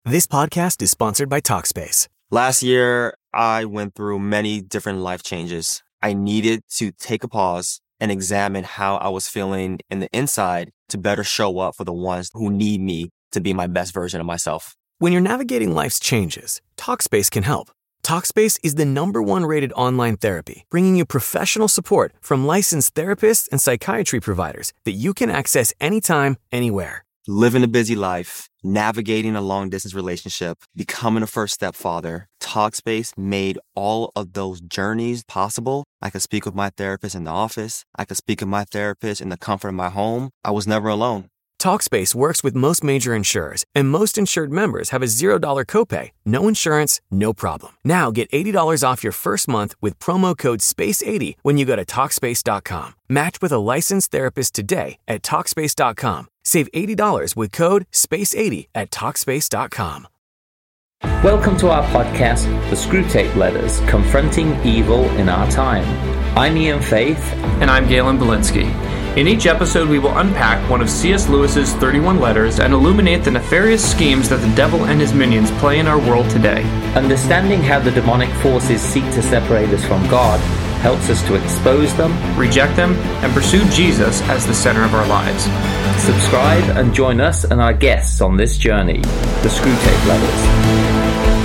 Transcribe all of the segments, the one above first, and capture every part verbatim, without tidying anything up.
This podcast is sponsored by Talkspace. Last year, I went through many different life changes. I needed to take a pause and examine how I was feeling in the inside to better show up for the ones who need me to be my best version of myself. When you're navigating life's changes, Talkspace can help. Talkspace is the number one rated online therapy, bringing you professional support from licensed therapists and psychiatry providers that you can access anytime, anywhere. Living a busy life, navigating a long-distance relationship, becoming a first-step father, Talkspace made all of those journeys possible. I could speak with my therapist in the office. I could speak with my therapist in the comfort of my home. I was never alone. Talkspace works with most major insurers, and most insured members have a zero dollars copay. No insurance, no problem. Now get eighty dollars off your first month with promo code space eighty when you go to Talkspace dot com. Match with a licensed therapist today at Talkspace dot com. Save eighty dollars with code space eighty at Talkspace dot com. Welcome to our podcast, The Screwtape Letters, Confronting Evil in Our Time. I'm Ian Faith. And I'm Galen Belinsky. In each episode, we will unpack one of C S Lewis's thirty-one letters and illuminate the nefarious schemes that the devil and his minions play in our world today. Understanding how the demonic forces seek to separate us from God helps us to expose them, reject them, and pursue Jesus as the center of our lives. Subscribe and join us and our guests on this journey, The Screwtape Letters.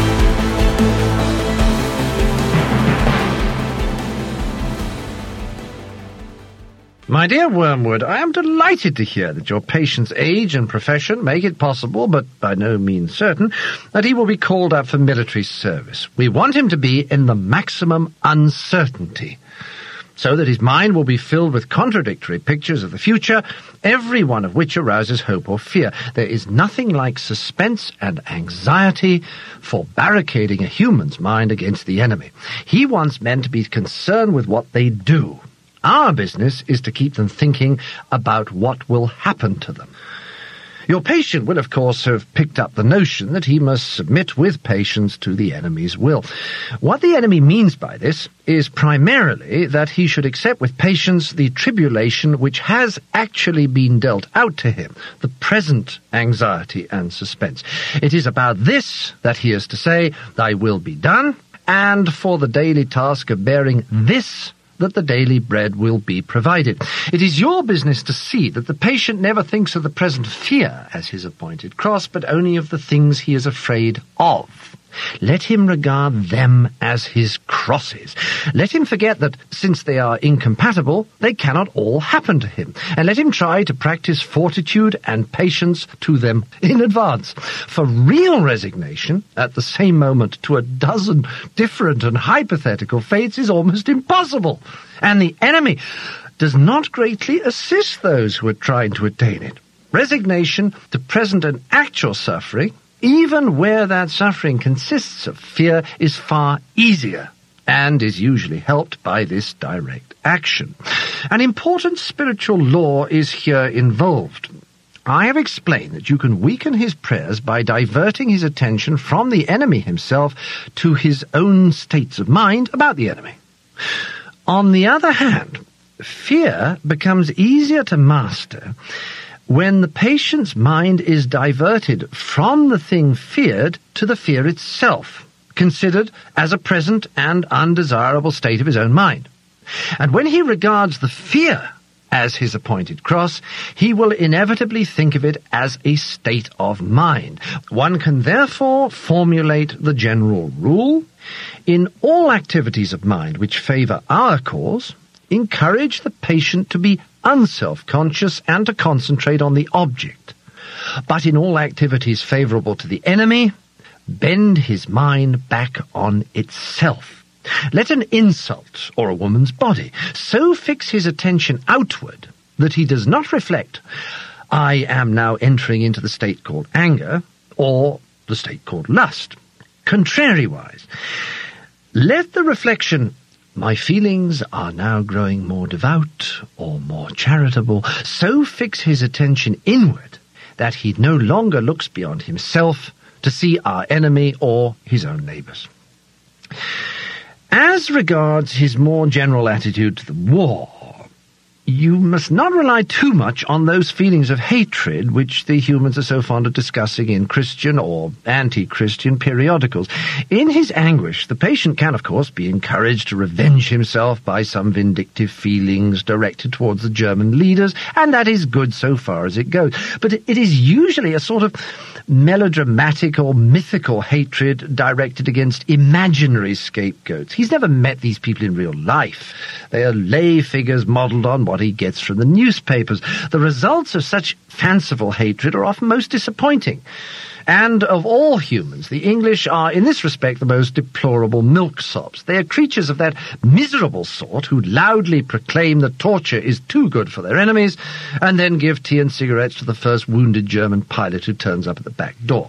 My dear Wormwood, I am delighted to hear that your patient's age and profession make it possible, but by no means certain, that he will be called up for military service. We want him to be in the maximum uncertainty, so that his mind will be filled with contradictory pictures of the future, every one of which arouses hope or fear. There is nothing like suspense and anxiety for barricading a human's mind against the enemy. He wants men to be concerned with what they do. Our business is to keep them thinking about what will happen to them. Your patient will, of course, have picked up the notion that he must submit with patience to the enemy's will. What the enemy means by this is primarily that he should accept with patience the tribulation which has actually been dealt out to him, the present anxiety and suspense. It is about this that he is to say, "Thy will be done," and for the daily task of bearing this that the daily bread will be provided. It is your business to see that the patient never thinks of the present fear as his appointed cross, but only of the things he is afraid of. Let him regard them as his crosses. Let him forget that, since they are incompatible, they cannot all happen to him, and let him try to practice fortitude and patience to them in advance. For real resignation, at the same moment, to a dozen different and hypothetical fates is almost impossible, and the enemy does not greatly assist those who are trying to attain it. Resignation to present and actual suffering, even where that suffering consists of fear, is far easier and is usually helped by this direct action. An important spiritual law is here involved. I have explained that you can weaken his prayers by diverting his attention from the enemy himself to his own states of mind about the enemy. On the other hand, fear becomes easier to master when the patient's mind is diverted from the thing feared to the fear itself, considered as a present and undesirable state of his own mind. And when he regards the fear as his appointed cross, he will inevitably think of it as a state of mind. One can therefore formulate the general rule: in all activities of mind which favor our cause, encourage the patient to be unself-conscious and to concentrate on the object. But in all activities favorable to the enemy, bend his mind back on itself. Let an insult or a woman's body so fix his attention outward that he does not reflect, "I am now entering into the state called anger," or the state called lust. Contrariwise, let the reflection, "My feelings are now growing more devout or more charitable," so fix his attention inward that he no longer looks beyond himself to see our enemy or his own neighbors. As regards his more general attitude to the war, you must not rely too much on those feelings of hatred which the humans are so fond of discussing in Christian or anti-Christian periodicals. In his anguish, the patient can, of course, be encouraged to revenge himself by some vindictive feelings directed towards the German leaders, and that is good so far as it goes. But it is usually a sort of melodramatic or mythical hatred directed against imaginary scapegoats. He's never met these people in real life. They are lay figures modelled on what he gets from the newspapers. The results of such fanciful hatred are often most disappointing. And of all humans, the English are, in this respect, the most deplorable milksops. They are creatures of that miserable sort who loudly proclaim that torture is too good for their enemies, and then give tea and cigarettes to the first wounded German pilot who turns up at the back door.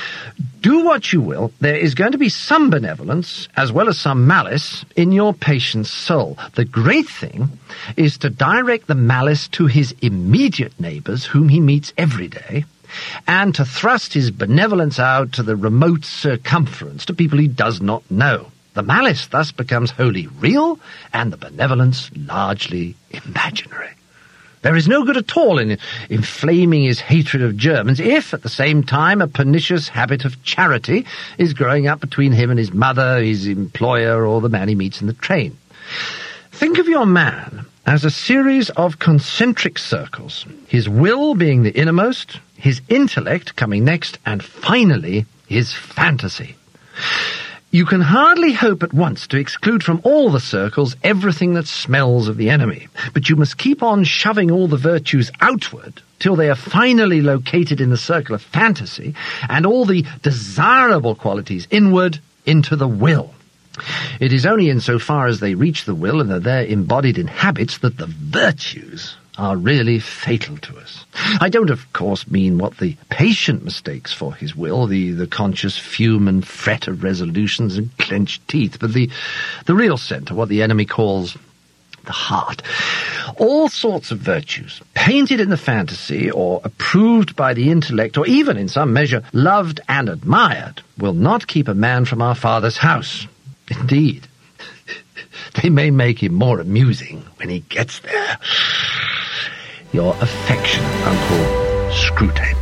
Do what you will, there is going to be some benevolence, as well as some malice, in your patient's soul. The great thing is to direct the malice to his immediate neighbours, whom he meets every day, and to thrust his benevolence out to the remote circumference, to people he does not know. The malice thus becomes wholly real, and the benevolence largely imaginary. There is no good at all in inflaming his hatred of Germans if, at the same time, a pernicious habit of charity is growing up between him and his mother, his employer, or the man he meets in the train. Think of your man as a series of concentric circles, his will being the innermost, his intellect coming next, and finally, his fantasy. You can hardly hope at once to exclude from all the circles everything that smells of the enemy, but you must keep on shoving all the virtues outward till they are finally located in the circle of fantasy, and all the desirable qualities inward into the will. It is only insofar as they reach the will and are there embodied in habits that the virtues are really fatal to us. I don't, of course, mean what the patient mistakes for his will, the, the conscious fume and fret of resolutions and clenched teeth, but the, the real centre, what the enemy calls the heart. All sorts of virtues, painted in the fantasy or approved by the intellect, or even, in some measure, loved and admired, will not keep a man from our Father's house. Indeed, they may make him more amusing when he gets there. Your affectionate Uncle Screwtape.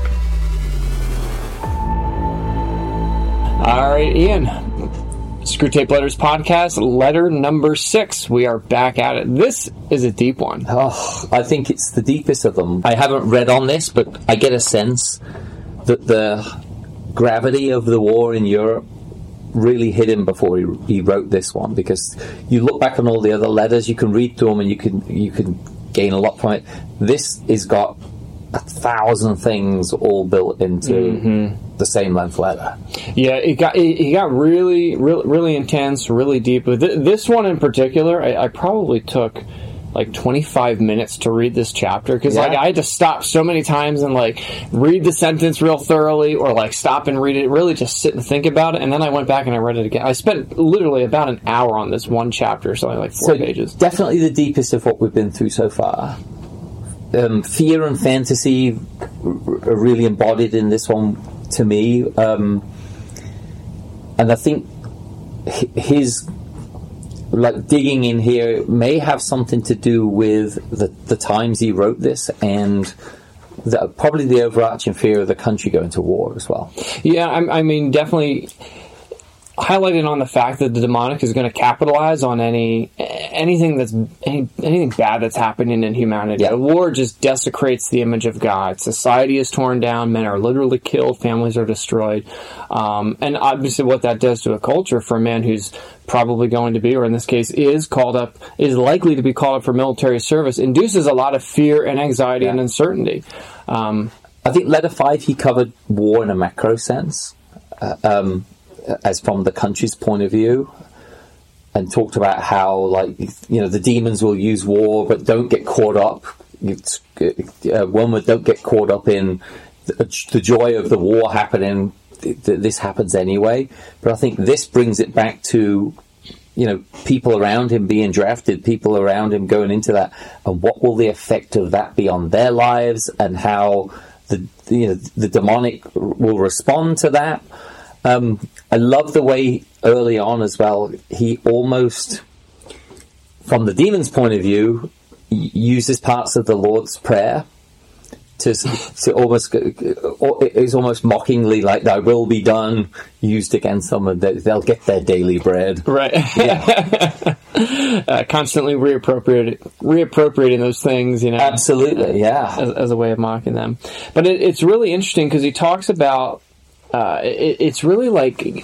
All right, Ian. Screwtape Letters Podcast, letter number six. We are back at it. This is a deep one. Oh, I think it's the deepest of them. I haven't read on this, but I get a sense that the gravity of the war in Europe really hit him before he, he wrote this one, because you look back on all the other letters, you can read through them and you can you can gain a lot from it. This has got a thousand things all built into mm-hmm. the same length letter. Yeah, it got it, it got really, really, really intense, really deep. But th- this one in particular, I, I probably took like twenty-five minutes to read this chapter, because yeah. like I had to stop so many times and like read the sentence real thoroughly, or like stop and read it, really just sit and think about it, and then I went back and I read it again. I spent literally about an hour on this one chapter, something like four so pages. Definitely the deepest of what we've been through so far. Um, fear and fantasy are really embodied in this one to me, um, and I think his like digging in here may have something to do with the, the times he wrote this, and the, probably the overarching fear of the country going to war as well. Yeah, I, I mean, definitely highlighting on the fact that the demonic is going to capitalize on any anything that's any, anything bad that's happening in humanity. Yeah. The war just desecrates the image of God. Society is torn down. Men are literally killed. Families are destroyed. Um, and obviously, what that does to a culture for a man who's probably going to be, or in this case, is called up, is likely to be called up for military service, induces a lot of fear and anxiety yeah. and uncertainty. Um, I think letter five, he covered war in a macro sense. Uh, um, as from the country's point of view, and talked about how, like, you know, the demons will use war, but don't get caught up. Uh, one would don't get caught up in the, the joy of the war happening. This happens anyway. But I think this brings it back to, you know, people around him being drafted, people around him going into that, and what will the effect of that be on their lives, and how the you know the demonic will respond to that. Um, I love the way early on as well, he almost, from the demon's point of view, uses parts of the Lord's Prayer to to almost it's almost mockingly like "Thy will be done" used against someone that they'll get their daily bread. Right. Yeah. uh, constantly reappropriating reappropriating those things, you know. Absolutely, yeah. As, as a way of mocking them. But it, it's really interesting because he talks about uh, it, it's really like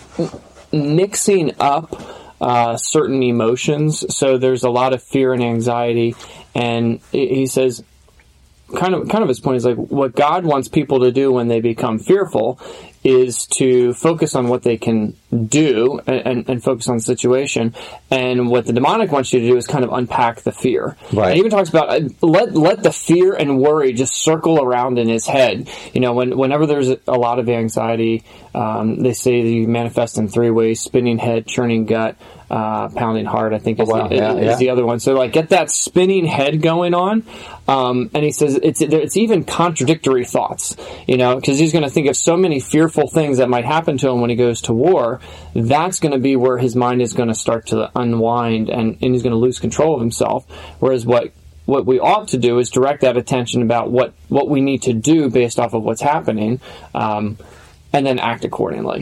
mixing up uh, certain emotions. So there's a lot of fear and anxiety, and he says. Kind of, kind of his point is like what God wants people to do when they become fearful is to focus on what they can do and, and, and focus on the situation. And what the demonic wants you to do is kind of unpack the fear. Right. And he even talks about uh, let let the fear and worry just circle around in his head. You know, when, whenever there's a lot of anxiety, um, they say that you manifest in three ways: spinning head, churning gut, uh, pounding heart. I think is, oh, wow. the, yeah, is yeah. the other one. So like, get that spinning head going on. Um, and he says it's it's even contradictory thoughts. You know, because he's going to think of so many fearful things that might happen to him when he goes to war. That's going to be where his mind is going to start to unwind, and, and he's going to lose control of himself. Whereas what what we ought to do is direct that attention about what, what we need to do based off of what's happening, um, and then act accordingly.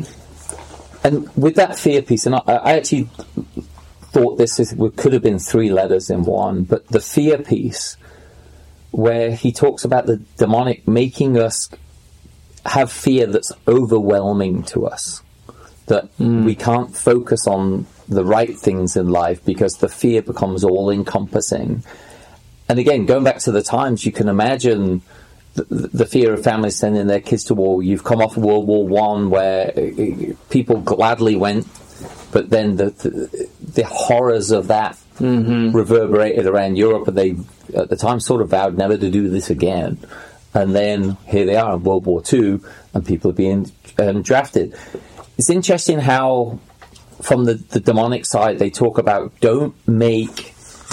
And with that fear piece, and I, I actually thought this is, could have been three letters in one, but the fear piece, where he talks about the demonic making us have fear that's overwhelming to us, that mm. we can't focus on the right things in life because the fear becomes all-encompassing. And again, going back to the times, you can imagine the, the fear of families sending their kids to war. You've come off World War One, where people gladly went, but then the the, the horrors of that mm-hmm. reverberated around Europe, and they, at the time, sort of vowed never to do this again. And then here they are in World War Two, and people are being um, drafted. It's interesting how, from the, the demonic side, they talk about don't make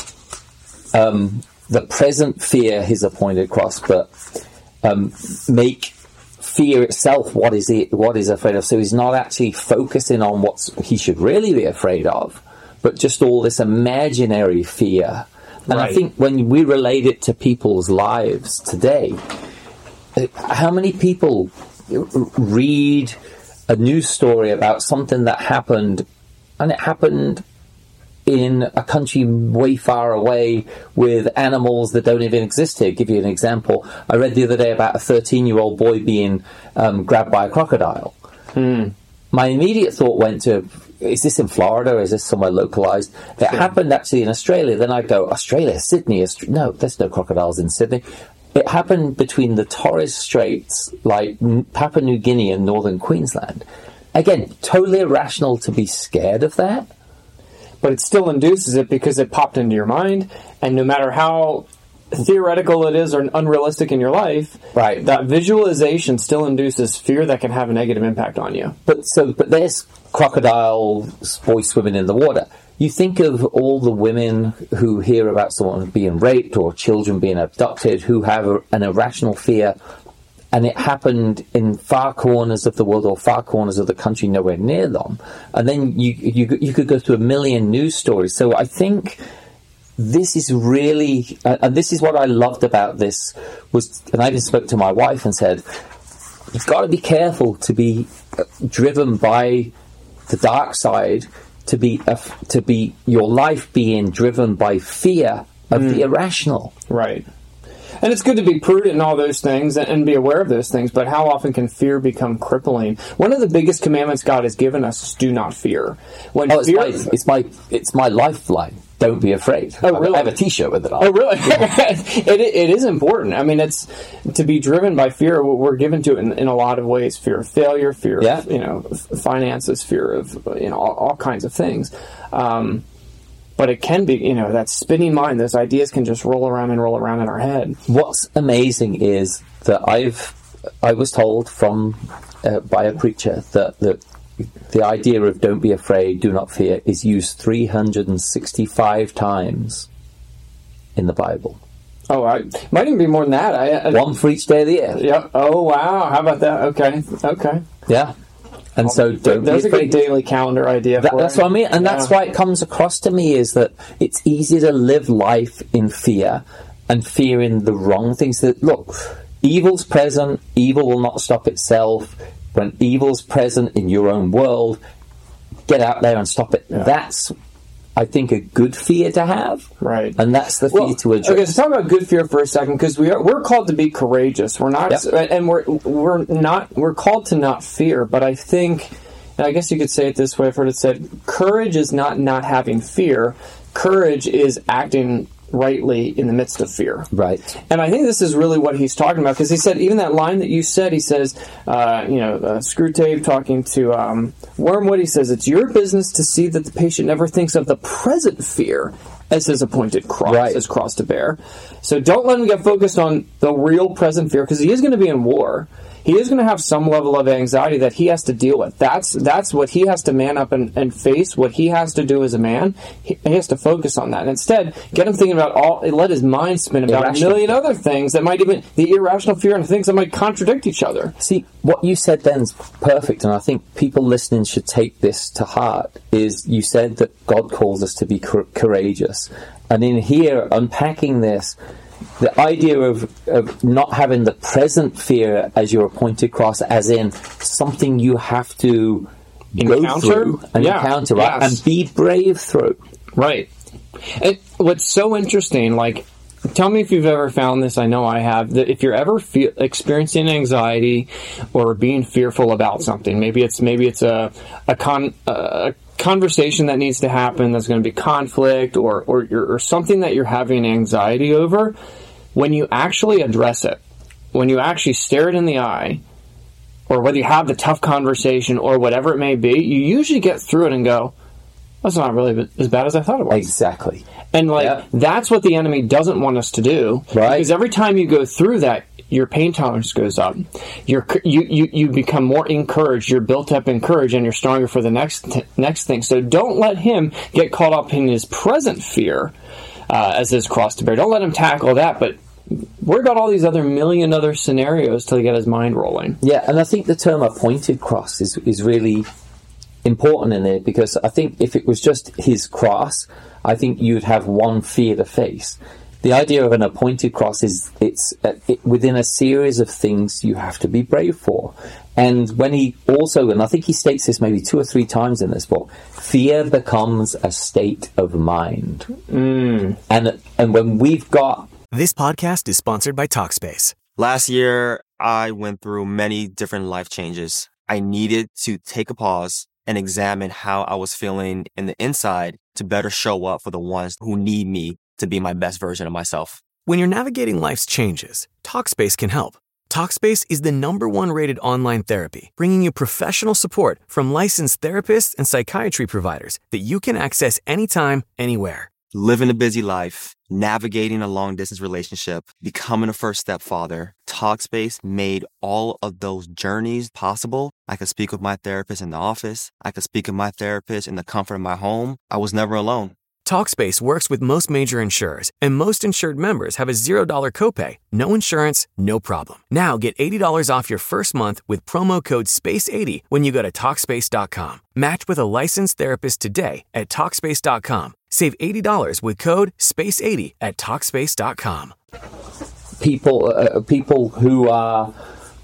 um, the present fear his appointed cross, but um, make fear itself what is it, what is afraid of. So he's not actually focusing on what he should really be afraid of, but just all this imaginary fear. And right. I think when we relate it to people's lives today, how many people read a news story about something that happened, and it happened in a country way far away with animals that don't even exist here? I'll give you an example. I read the other day about a thirteen-year-old boy being um, grabbed by a crocodile. Mm. My immediate thought went to, is this in Florida, or is this somewhere localized? It sure. happened actually in Australia. Then I go, Australia, Sydney? Aust- no, there's no crocodiles in Sydney. It happened between the Torres Straits, like Papua New Guinea and northern Queensland. Again, totally irrational to be scared of that. But it still induces it because it popped into your mind, and no matter how theoretical it is or unrealistic in your life, right, that visualization still induces fear that can have a negative impact on you. But so, but there's crocodiles, boys swimming in the water. You think of all the women who hear about someone being raped or children being abducted who have a, an irrational fear, and it happened in far corners of the world or far corners of the country nowhere near them. And then you you, you could go through a million news stories. So I think this is really, uh, and this is what I loved about this, was, and I even spoke to my wife and said, you've got to be careful to be driven by the dark side, to be uh, to be your life being driven by fear of mm. the irrational. Right. And it's good to be prudent in all those things and, and be aware of those things, but how often can fear become crippling? One of the biggest commandments God has given us is do not fear. When oh, it's, fear, my, it's my it's my lifeline. Don't be afraid. Oh, really? I have a T-shirt with it on. Oh, really? it, it is important. I mean, it's to be driven by fear. We're given to it in, in a lot of ways: fear of failure, fear yeah. of you know finances, fear of you know all, all kinds of things. Um, but it can be, you know, that spinning mind. Those ideas can just roll around and roll around in our head. What's amazing is that I've I was told from uh, by a preacher that that. The idea of don't be afraid, do not fear is used three hundred sixty-five times in the Bible. Oh, I might even be more than that. I, I, One for each day of the year. Yep. Oh, wow. How about that? Okay. Okay. Yeah. And so don't There's be a good afraid. daily calendar idea That, for that's it. what I mean. And Yeah. that's why it comes across to me is that it's easy to live life in fear and fearing the wrong things. That, look, evil's present, evil will not stop itself. When evil's present in your own world, get out there and stop it. Yeah. That's, I think, a good fear to have. Right. And that's the fear Well, to address. okay, so talk about good fear for a second, because we are we're called to be courageous. We're not, Yep. and we're we're not we're called to not fear. But I think, and I guess you could say it this way: I've heard it said, courage is not not having fear. Courage is acting rightly in the midst of fear. Right. And I think this is really what he's talking about, because he said, even that line that you said, he says, uh, you know, uh, Screwtape talking to um, Wormwood, he says, it's your business to see that the patient never thinks of the present fear as his appointed cross, Right. his cross to bear. So don't let him get focused on the real present fear, because he is going to be in war. He is going to have some level of anxiety that he has to deal with. That's that's what he has to man up and, and face, what he has to do as a man. He, he has to focus on that. And instead, get him thinking about all, let his mind spin about Irrational. a million other things that might even, the irrational fear and things that might contradict each other. See, what you said then is perfect, and I think people listening should take this to heart, is you said that God calls us to be cour- courageous. And in here, unpacking this, the idea of, of not having the present fear as your appointed cross, as in something you have to go Encounter? through and Yeah, encounter, right? yes. And be brave through. Right. And what's so interesting, like, tell me if you've ever found this, I know I have, that if you're ever feel, experiencing anxiety or being fearful about something, maybe it's maybe it's a a, con, a conversation that needs to happen, that's going to be conflict, or, or, or something that you're having anxiety over, when you actually address it, when you actually stare it in the eye, or whether you have the tough conversation or whatever it may be, you usually get through it and go, that's not really as bad as I thought it was. Exactly. And like Yep. that's what the enemy doesn't want us to do, Right. because every time you go through that, your pain tolerance goes up. You're, you you you become more encouraged. You're built up in courage, and you're stronger for the next t- next thing. So don't let him get caught up in his present fear uh, as his cross to bear. Don't let him tackle that, but worry about all these other million other scenarios till you get his mind rolling. Yeah, and I think the term appointed cross is, is really important in there, because I think if it was just his cross, I think you'd have one fear to face. The idea of an appointed cross is it's uh, it, within a series of things you have to be brave for. And when he also, and I think he states this maybe two or three times in this book, fear becomes a state of mind. Mm. And and when we've got... This podcast is sponsored by Talkspace. Last year, I went through many different life changes. I needed to take a pause and examine how I was feeling in the inside to better show up for the ones who need me to be my best version of myself. When you're navigating life's changes, Talkspace can help. Talkspace is the number one rated online therapy, bringing you professional support from licensed therapists and psychiatry providers that you can access anytime, anywhere. Living a busy life, navigating a long-distance relationship, becoming a first-step father, Talkspace made all of those journeys possible. I could speak with my therapist in the office. I could speak with my therapist in the comfort of my home. I was never alone. Talkspace works with most major insurers, and most insured members have a zero dollar copay. No insurance, no problem. Now get eighty dollars off your first month with promo code space eighty when you go to Talkspace dot com. Match with a licensed therapist today at Talkspace dot com. Save eighty dollars with code space eighty at Talkspace dot com. people uh, people who are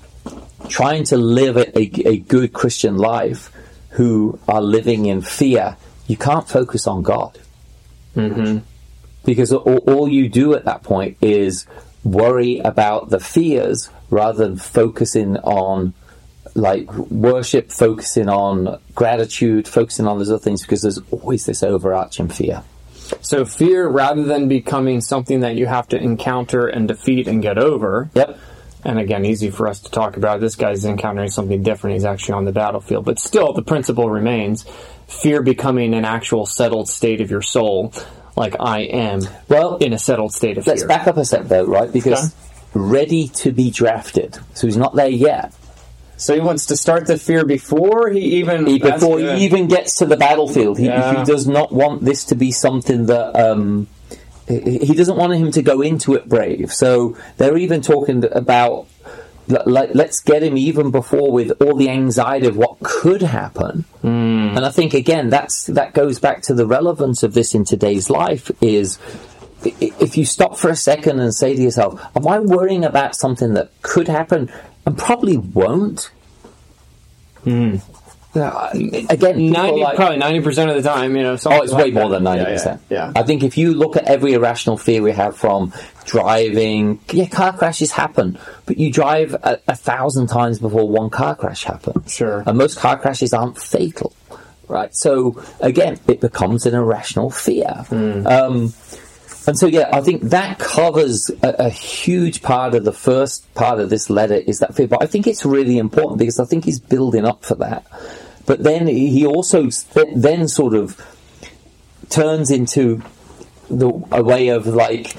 trying to live a, a, a good Christian life, who are living in fear, you can't focus on God. Mm-hmm. Because all, all you do at that point is worry about the fears rather than focusing on like worship, focusing on gratitude, focusing on those other things, because there's always this overarching fear. So fear, rather than becoming something that you have to encounter and defeat and get over. Yep. And again, easy for us to talk about. This guy's encountering something different. He's actually on the battlefield. But still, the principle remains. Fear becoming an actual settled state of your soul. Like I am Well, in a settled state of let's fear. back up a step though, right? Because Okay. ready to be drafted. So he's not there yet. So he wants to start the fear before he even... He, that's before good. he even gets to the battlefield. He, Yeah. he does not want this to be something that... Um, he he doesn't want him to go into it brave. So they're even talking about let, let's get him even before with all the anxiety of what could happen. Mm. And I think, again, that's that goes back to the relevance of this in today's life is if you stop for a second and say to yourself, am I worrying about something that could happen and probably won't? Mm. Uh, again, ninety like, probably ninety percent of the time, you know. Oh, it's like way more that. than ninety percent. Yeah, yeah, yeah. I think if you look at every irrational fear we have from driving, yeah, car crashes happen, but you drive a, a thousand times before one car crash happens. Sure. And most car crashes aren't fatal, right? So again, it becomes an irrational fear. Mm. Um, and so, yeah, I think that covers a, a huge part of the first part of this letter is that fear. But I think it's really important because I think he's building up for that. But then he also then sort of turns into the, a way of like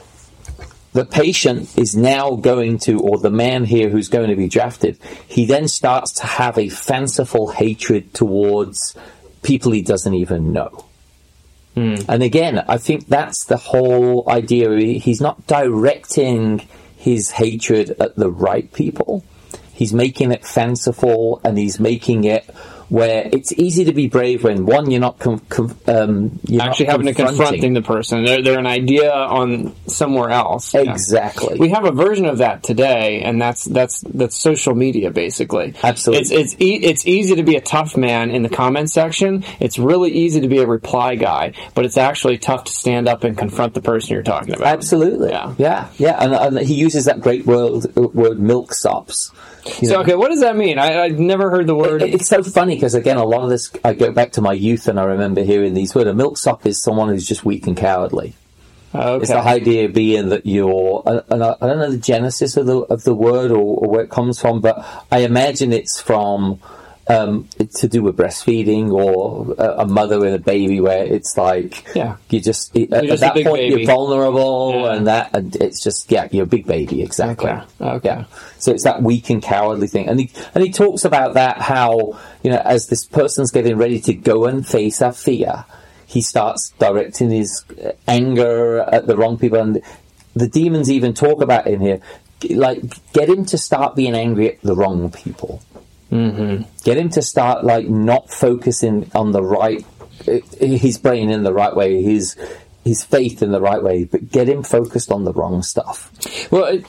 the patient is now going to, or the man here who's going to be drafted, he then starts to have a fanciful hatred towards people he doesn't even know. Mm. And again, I think that's the whole idea. He's not directing his hatred at the right people. He's making it fanciful, and he's making it where it's easy to be brave when, one, you're not com- com- um, you're actually not having to confronting the person. They're, they're an idea on somewhere else. Exactly. Yeah. We have a version of that today, and that's that's that's social media, basically. Absolutely. It's it's e- it's easy to be a tough man in the comment section. It's really easy to be a reply guy, but it's actually tough to stand up and confront the person you're talking about. Absolutely. Yeah. Yeah. Yeah. And, and he uses that great word, word milksops. You know? So, okay, what does that mean? I, I've never heard the word. It, it's so funny because, again, a lot of this, I go back to my youth and I remember hearing these words. A milksop is someone who's just weak and cowardly. Okay. It's the idea being that you're, and I, I don't know the genesis of the of the word or, or where it comes from, but I imagine it's from um, to do with breastfeeding or a, a mother with a baby, where it's like yeah. you just at, you're just at that point baby. You're vulnerable, yeah. and that and it's just yeah, you're a big baby, exactly. Okay. Okay. Yeah. So it's that weak and cowardly thing, and he and he talks about that how you know as this person's getting ready to go and face that fear, he starts directing his anger at the wrong people, and the demons even talk about in here, like get him to start being angry at the wrong people. Mm-hmm. Get him to start like not focusing on the right, his brain in the right way, his his faith in the right way, but get him focused on the wrong stuff. Well, it,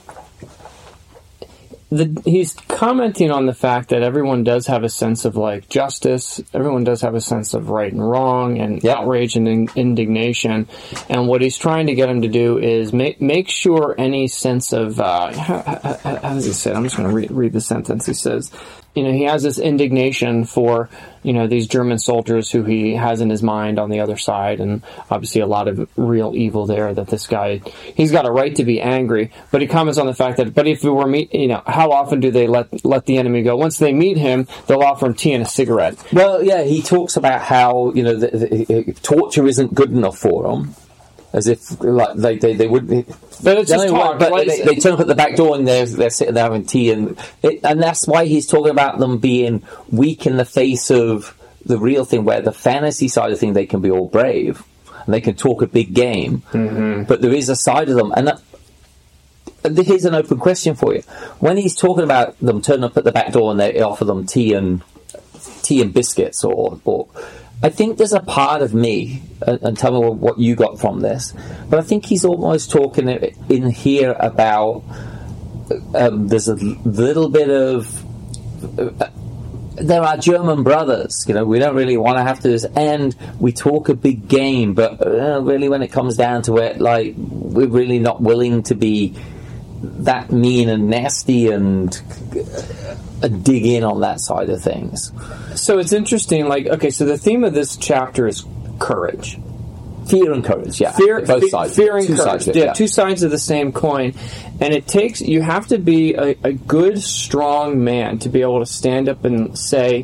the, he's commenting on the fact that everyone does have a sense of like justice. Everyone does have a sense of right and wrong and yep. outrage and in, indignation. And what he's trying to get him to do is make make sure any sense of uh, how, how, how does he say it? I'm just going to read, read the sentence. He says, you know, he has this indignation for, you know, these German soldiers who he has in his mind on the other side, and obviously a lot of real evil there that this guy, he's got a right to be angry, but he comments on the fact that, but if we were meet, you know, how often do they let let the enemy go? Once they meet him, they'll offer him tea and a cigarette. Well, yeah, he talks about how, you know, the, the, torture isn't good enough for them. As if like they they, they wouldn't. But it's just talk. But like, they, they turn up at the back door and they're they're sitting there having tea, and it, and that's why he's talking about them being weak in the face of the real thing. Where the fantasy side of thing, they can be all brave and they can talk a big game, mm-hmm. but there is a side of them. And that, here's an open question for you: when he's talking about them turning up at the back door and they offer them tea and tea and biscuits, or or. I think there's a part of me, and, and tell me what you got from this, but I think he's almost talking in here about um, there's a little bit of uh, there are German brothers, you know, we don't really want to have to do this, and we talk a big game, but uh, really when it comes down to it, like, we're really not willing to be that mean and nasty and uh, dig in on that side of things. So it's interesting, like, okay, so the theme of this chapter is courage. Fear and courage, yeah. Fear, both fe- sides. Fear and two courage. Sides it, yeah, yeah, two sides of the same coin. And it takes, you have to be a, a good, strong man to be able to stand up and say,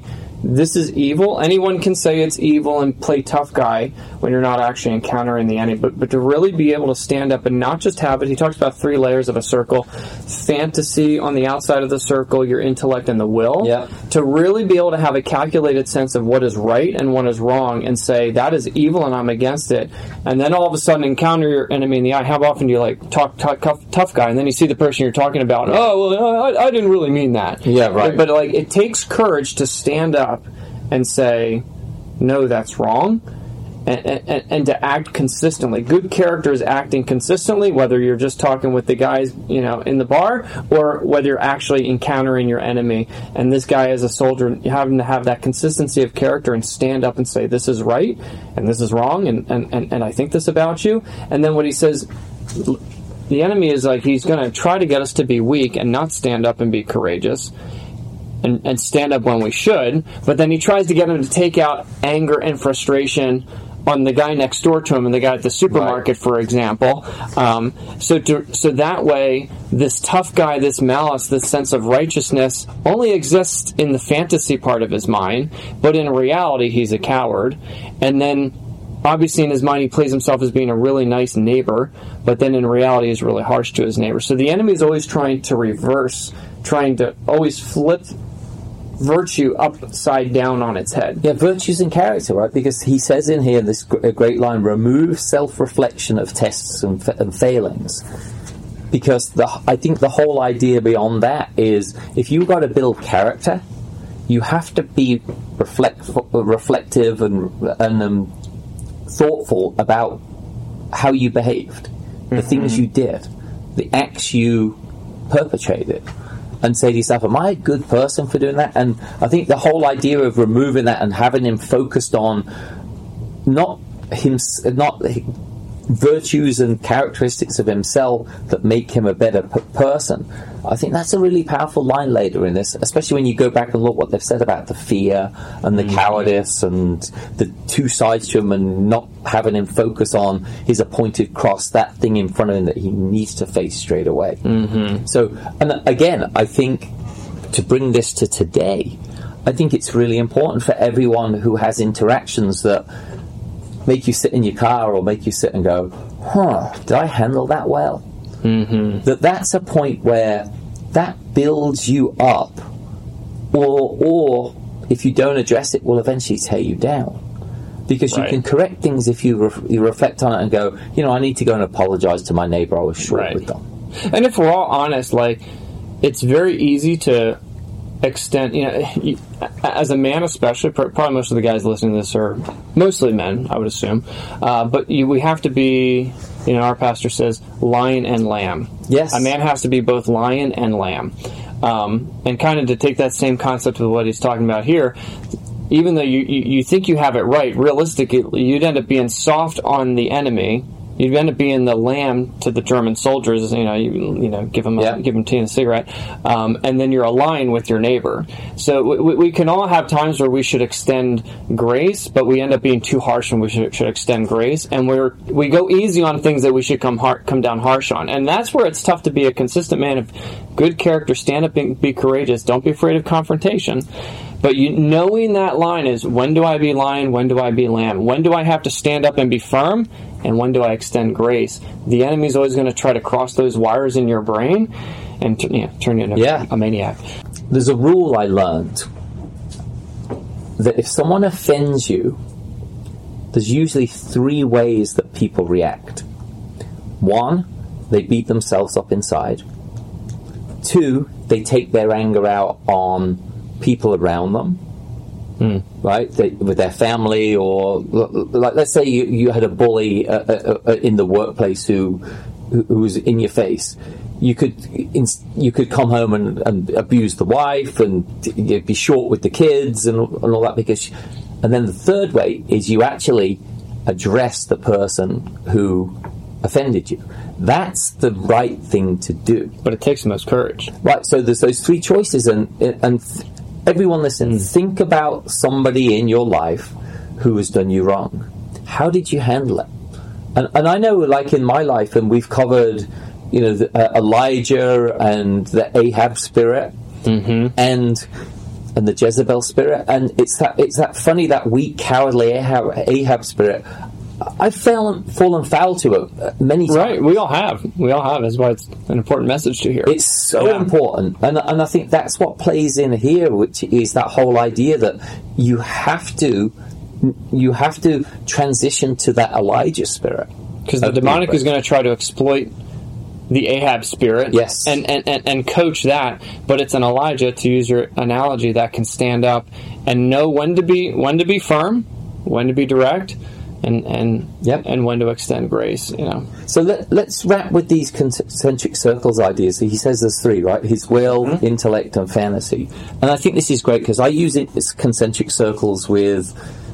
this is evil. Anyone can say it's evil and play tough guy when you're not actually encountering the enemy. But, but to really be able to stand up and not just have it, he talks about three layers of a circle. Fantasy on the outside of the circle, your intellect and the will. Yeah. To really be able to have a calculated sense of what is right and what is wrong and say, that is evil and I'm against it. And then all of a sudden encounter your enemy in the eye. How often do you like talk, talk tough, tough guy and then you see the person you're talking about, oh, well, I, I didn't really mean that. Yeah, right. But, but like, it takes courage to stand up and say, no, that's wrong, and, and, and to act consistently. Good character is acting consistently, whether you're just talking with the guys, you know, in the bar, or whether you're actually encountering your enemy. And this guy as a soldier, having to have that consistency of character and stand up and say, this is right, and this is wrong, and, and, and, and I think this about you. And then what he says, the enemy is like, he's going to try to get us to be weak and not stand up and be courageous. And, and stand up when we should, but then he tries to get him to take out anger and frustration on the guy next door to him and the guy at the supermarket, right. for example. Um, so, to, so that way, this tough guy, this malice, this sense of righteousness only exists in the fantasy part of his mind, but in reality, he's a coward. And then, obviously, in his mind, he plays himself as being a really nice neighbor, but then in reality, he's really harsh to his neighbor. So the enemy is always trying to reverse, trying to always flip virtue upside down on its head. Yeah, virtues and character, right? Because he says in here this great line, remove self-reflection of tests and, fa- and failings. Because the, I think the whole idea beyond that is, if you've got to build character, you have to be reflect, reflective and, and um, thoughtful about how you behaved, the mm-hmm. things you did, the acts you perpetrated. And say to yourself, am I a good person for doing that? And I think the whole idea of removing that and having him focused on not him, not virtues and characteristics of himself that make him a better p- person. I think that's a really powerful line later in this, especially when you go back and look what they've said about the fear and the mm-hmm. cowardice and the two sides to him, and not having him focus on his appointed cross, that thing in front of him that he needs to face straight away. Mm-hmm. So, and again, I think to bring this to today, I think it's really important for everyone who has interactions that make you sit in your car or make you sit and go, huh, did I handle that well? Mm-hmm. That that's a point where that builds you up, or or if you don't address it, will eventually tear you down. Because right. you can correct things if you, re- you reflect on it and go, you know, I need to go and apologize to my neighbor, I was short right. with them. And if we're all honest, like, it's very easy to extend, you know, you, as a man especially, probably most of the guys listening to this are mostly men, I would assume, uh, but you, we have to be, you know, our pastor says, lion and lamb. Yes. A man has to be both lion and lamb. Um, and kind of to take that same concept of what he's talking about here, even though you, you, you think you have it right, realistically, you'd end up being soft on the enemy. You'd end up being the lamb to the German soldiers. You know, you, you know, give them, a, yeah. give them tea and a cigarette, um, and then you're a lion with your neighbor. So we, we can all have times where we should extend grace, but we end up being too harsh when we should, should extend grace, and we're we go easy on things that we should come har- come down harsh on. And that's where it's tough to be a consistent man of good character. Stand up and be courageous. Don't be afraid of confrontation. But you, knowing that line is, when do I be lion, when do I be lamb? When do I have to stand up and be firm, and when do I extend grace? The enemy's always going to try to cross those wires in your brain and t- yeah, turn you into yeah. a maniac. There's a rule I learned, that if someone offends you, there's usually three ways that people react. One, they beat themselves up inside. Two, they take their anger out on people around them, mm. right? They, with their family, or like, let's say you, you had a bully uh, uh, uh, in the workplace who, who who was in your face. You could you could come home and, and abuse the wife and be short with the kids and, and all that. Because, and then the third way is you actually address the person who offended you. That's the right thing to do. But it takes the most courage. Right, so there's those three choices, and and everyone listen, mm. think about somebody in your life who has done you wrong. How did you handle it? And and I know, like in my life, and we've covered, you know, the, uh, Elijah and the Ahab spirit, mm-hmm. and and the Jezebel spirit, and it's that it's that funny, that weak, cowardly Ahab, Ahab spirit. I've fallen, fallen foul to it many times. Right, we all have. We all have. That's why it's an important message to hear. It's so yeah. important. And, and I think that's what plays in here, which is that whole idea that you have to you have to transition to that Elijah spirit. Because the demonic is going to try to exploit the Ahab spirit yes. and, and, and, and coach that. But it's an Elijah, to use your analogy, that can stand up and know when to be when to be firm, when to be direct, and and yep. and when to extend grace, you know. So let, let's wrap with these concentric circles ideas. He says there's three, right? His will, mm-hmm. intellect, and fantasy. And I think this is great because I use it as concentric circles with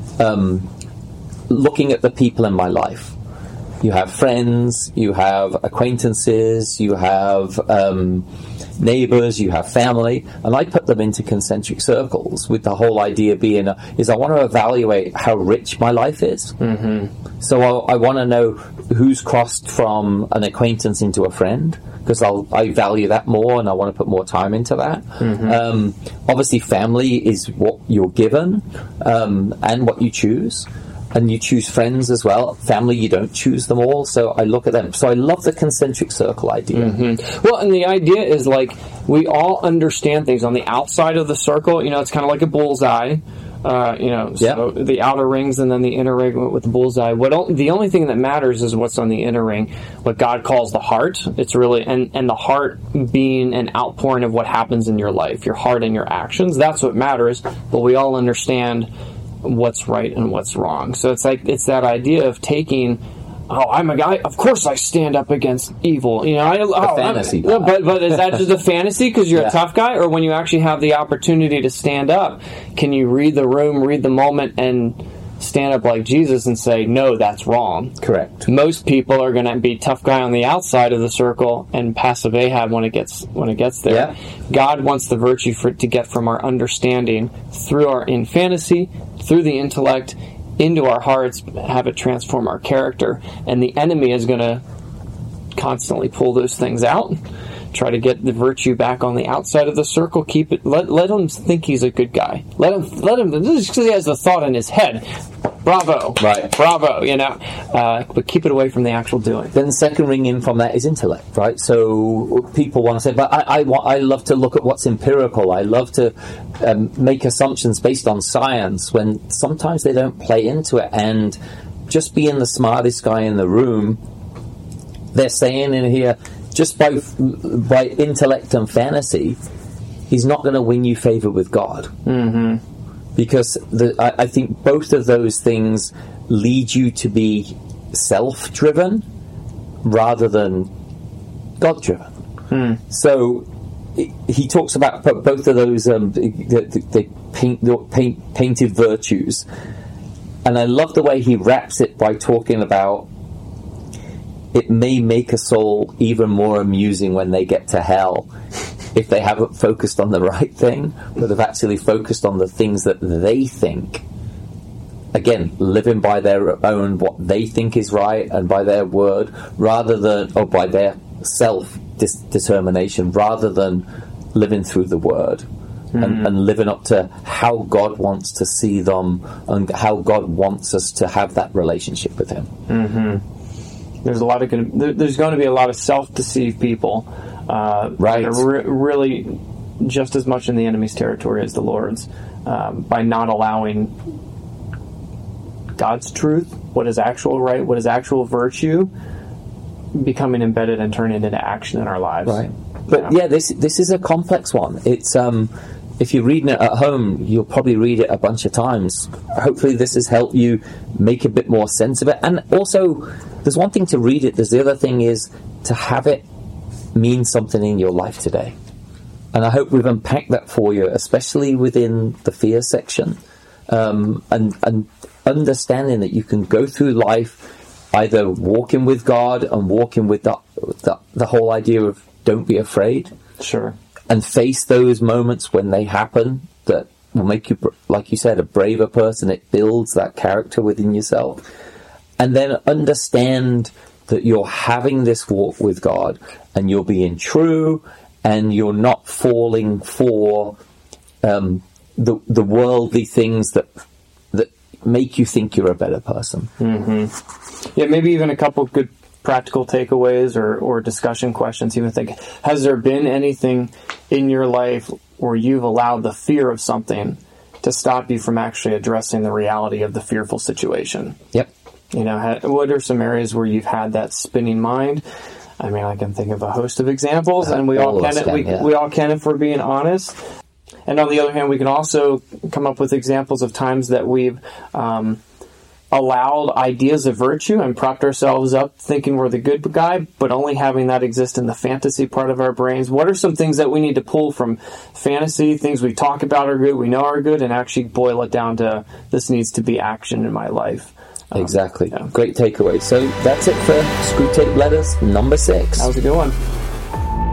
um, looking at the people in my life. You have friends, you have acquaintances, you have um, neighbors, you have family, and I put them into concentric circles with the whole idea being uh, is I want to evaluate how rich my life is. Mm-hmm. So I, I want to know who's crossed from an acquaintance into a friend, because I value that more and I want to put more time into that. Mm-hmm. Um, obviously, family is what you're given um, and what you choose. And you choose friends as well. Family, you don't choose them all. So I look at them. So I love the concentric circle idea. Mm-hmm. Well, and the idea is like we all understand things on the outside of the circle. You know, it's kind of like a bullseye. Uh, you know, so yep. the outer rings and then the inner ring with the bullseye. What the only thing that matters is what's on the inner ring. What God calls the heart. It's really and and the heart being an outpouring of what happens in your life, your heart and your actions. That's what matters. But we all understand what's right and what's wrong. So it's like it's that idea of taking, oh, I'm a guy. Of course, I stand up against evil. You know, I, oh, a fantasy. I'm, but but is that just a fantasy because you're yeah. a tough guy, or when you actually have the opportunity to stand up, can you read the room, read the moment, and stand up like Jesus and say, no, that's wrong? Correct. Most people are going to be tough guy on the outside of the circle and passive Ahab when it gets when it gets there. Yeah. God wants the virtue for to get from our understanding through our in fantasy, through the intellect, into our hearts, have it transform our character. And the enemy is going to constantly pull those things out, try to get the virtue back on the outside of the circle. Keep it. Let let him think he's a good guy. Let him. Let him. This is because he has the thought in his head. Bravo. Right. Bravo. You know. Uh, but keep it away from the actual doing. Then the second ring in from that is intellect, right? So people want to say, but I I, want, I love to look at what's empirical. I love to um, make assumptions based on science when sometimes they don't play into it. And just being the smartest guy in the room, they're saying in here, just by by intellect and fantasy, he's not going to win you favor with God. Mm-hmm. Because the, I, I think both of those things lead you to be self-driven rather than God-driven. Mm. So he talks about both of those um, the, the paint, the paint, painted virtues, and I love the way he wraps it by talking about it may make a soul even more amusing when they get to hell if they haven't focused on the right thing, but have actually focused on the things that they think. Again, living by their own, what they think is right, and by their word, rather than, or by their self-determination, rather than living through the word. Mm-hmm. And, and living up to how God wants to see them, and how God wants us to have that relationship with Him. Mm-hmm. There's a lot of there's going to be a lot of self-deceived people, uh, right? Re- really, just as much in the enemy's territory as the Lord's, um, by not allowing God's truth, what is actual right, what is actual virtue, becoming embedded and turning into action in our lives. Right. But yeah, yeah this this is a complex one. It's um. If you're reading it at home, you'll probably read it a bunch of times. Hopefully this has helped you make a bit more sense of it. And also, there's one thing to read it. There's the other thing is to have it mean something in your life today. And I hope we've unpacked that for you, especially within the fear section. Um, and, and understanding that you can go through life either walking with God and walking with the, the, the whole idea of don't be afraid. Sure. And face those moments when they happen that will make you, like you said, a braver person. It builds that character within yourself. And then understand that you're having this walk with God and you're being true and you're not falling for um, the the worldly things that that make you think you're a better person. Mm-hmm. Yeah, maybe even a couple good practical takeaways or, or discussion questions. Even think, has there been anything in your life where you've allowed the fear of something to stop you from actually addressing the reality of the fearful situation? Yep. You know, ha- what are some areas where you've had that spinning mind? I mean, I can think of a host of examples, and we all, all can. Can we, yeah. we all can if we're being honest. And on the other hand, we can also come up with examples of times that we've um, allowed ideas of virtue and propped ourselves up thinking we're the good guy, but only having that exist in the fantasy part of our brains. What are some things that we need to pull from fantasy, things we talk about are good, we know are good, and actually boil it down to this needs to be action in my life? Um, exactly. Yeah. Great takeaway. So that's it for Screwtape Letters number six. That was a good one.